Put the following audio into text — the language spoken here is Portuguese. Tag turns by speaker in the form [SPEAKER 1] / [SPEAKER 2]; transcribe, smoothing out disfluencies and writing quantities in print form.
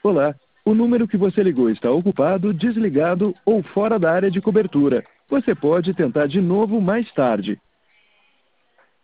[SPEAKER 1] Olá, o número que você ligou está ocupado, desligado ou fora da área de cobertura. Você pode tentar de novo mais tarde.